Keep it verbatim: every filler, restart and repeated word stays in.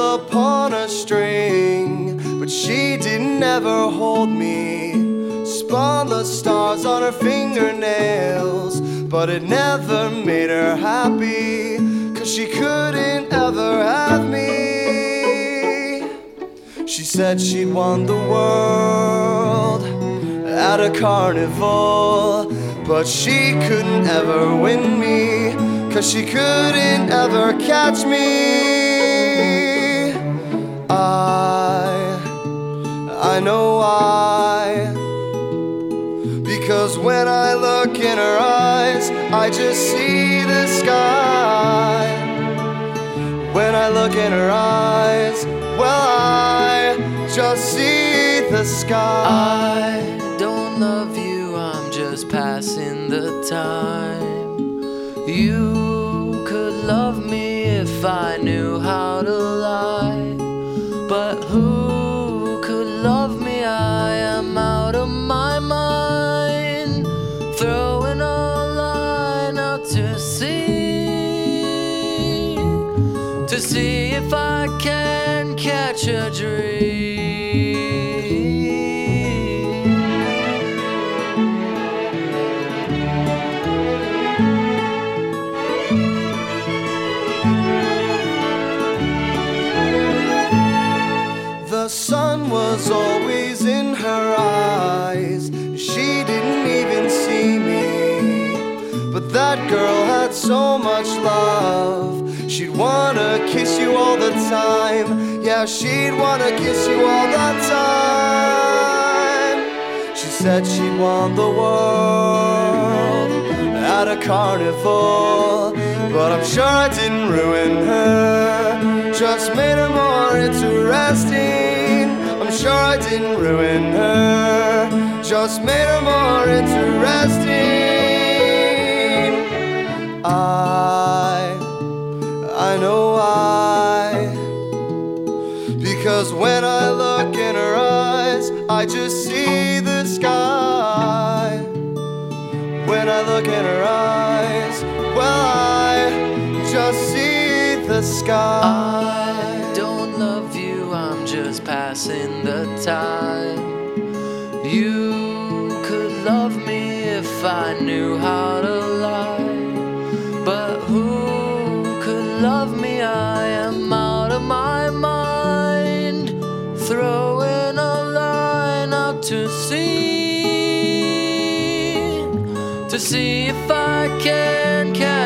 upon a string, but she didn't ever hold me. Spun the stars on her fingernails, but it never made her happy, 'cause she couldn't ever have me. She said she'd won the world at a carnival, but she couldn't ever win me, 'cause she couldn't ever catch me. I, I know why. Because when I look in her eyes, I just see the sky. When I look in her eyes, well, I just see the sky. I don't love you, I'm just passing the time. You could love me if I knew how to lie, but who could love me? I am out of my mind, throwing a line out to sea, to see if I can catch a dream. The sun was always in her eyes, she didn't even see me. But that girl had so much love, she'd wanna kiss you all the time. Yeah, she'd wanna kiss you all the time. She said she'd won the world at a carnival, but I'm sure I didn't ruin her, just made her more interesting. I'm sure I didn't ruin her, just made her more interesting. I, I know why. Because when I look in her eyes, I just see the sky. When I look in her eyes, well, I just see the sky. I don't love you, I'm just passing the time. You could love me if I knew how to lie, but who could love me? I am out of my mind, throwing a line out to sea, to see if I can catch